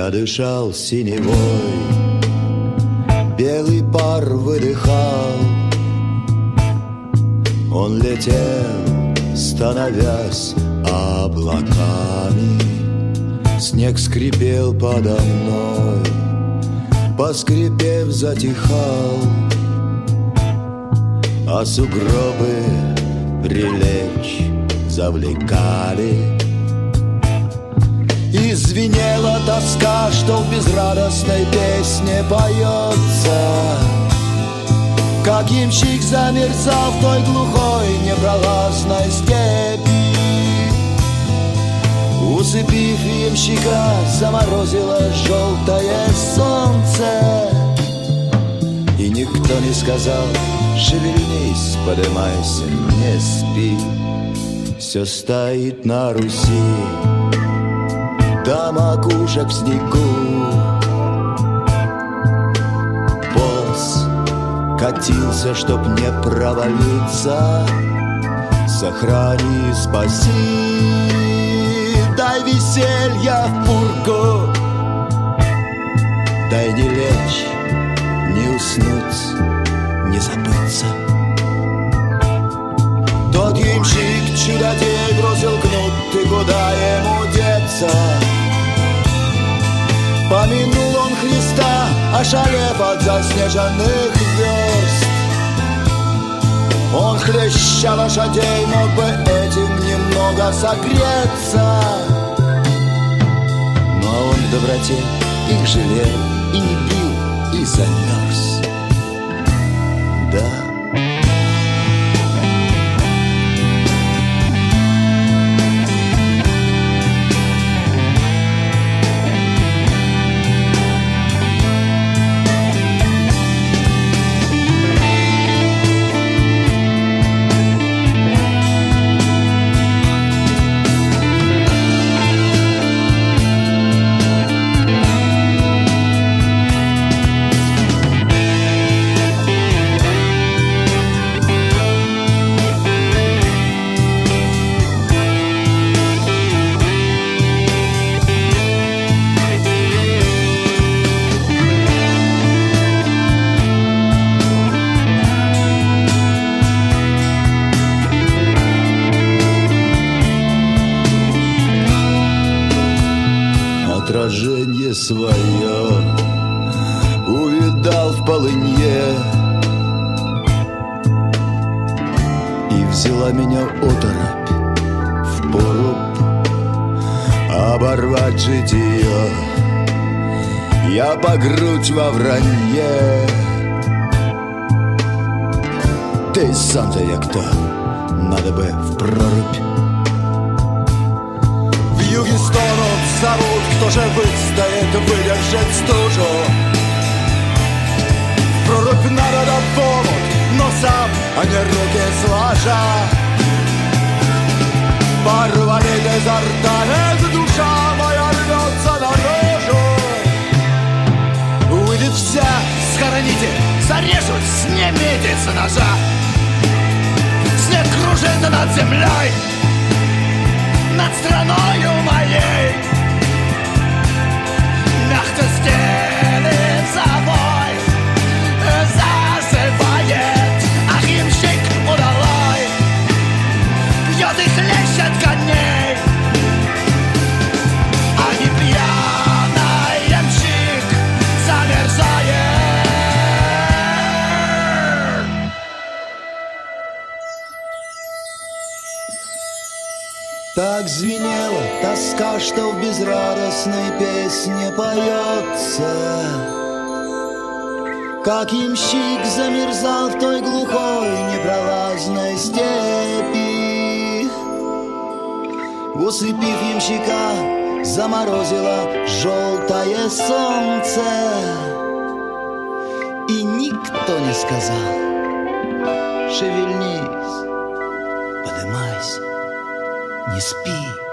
Я дышал синевой, белый пар выдыхал. Он летел, становясь облаками. Снег скрипел подо мной, поскрипев, затихал. А сугробы прилечь завлекали. И звенела тоска, что в безрадостной песне поется. Как ямщик замерзал в той глухой непролазной степи. Усыпив ямщика, заморозило желтое солнце. И никто не сказал: шевельнись, подымайся, не спи. Все стоит на Руси до макушек в снегу. Полз, катился, чтоб не провалиться. Сохрани, спаси, дай веселья в пургу. Дай не лечь, не уснуть, не забыться. Тот ямщик чудодей бросил кнут, и куда ему деться? Помянул он Христа, ошалев от заснеженных верст. Он, хлеща лошадей, мог бы этим немного согреться. Но он в доброте их жалел и не пил, и замерз. Да. Отражение свое увидал в полынье, и взяла меня оторопь впору оборвать житие. Я по грудь во вранье. Ты сам-то я кто? Надо бы в прорубь. В юге стонут, зовут, кто же выстоит, выдержать стужу. В прорубь надо до помут, но сам, а не руки сложа. Порвали изо рта, эта душа моя рвется наружу. Выйдет вся, схороните, зарежут, снимите с ножа. Снег кружит над землей, над страною моей. Мягко стелит собой, зазывает. Ах, ямщик удалой пьет и хлещет коней. А не пьяный ямщик замерзает. Так звенела тоска, что в безрадостной песне поется. Как ямщик замерзал в той глухой непролазной степи. Усыпив ямщика, заморозило желтое солнце. И никто не сказал: шевельнись, подымайся, не спи.